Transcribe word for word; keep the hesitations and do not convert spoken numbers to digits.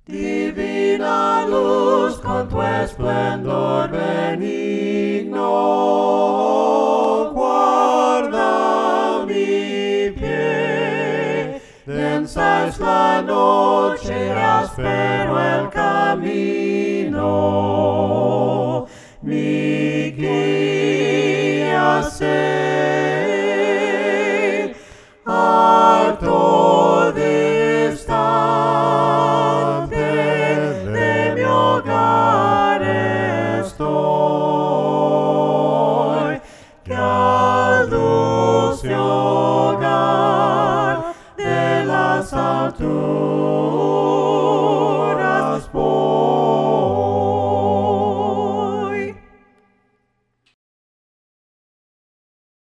Divina luz con tu esplendor benigno, guarda mi pie. Densa es la noche, áspero el camino, mi guía sé.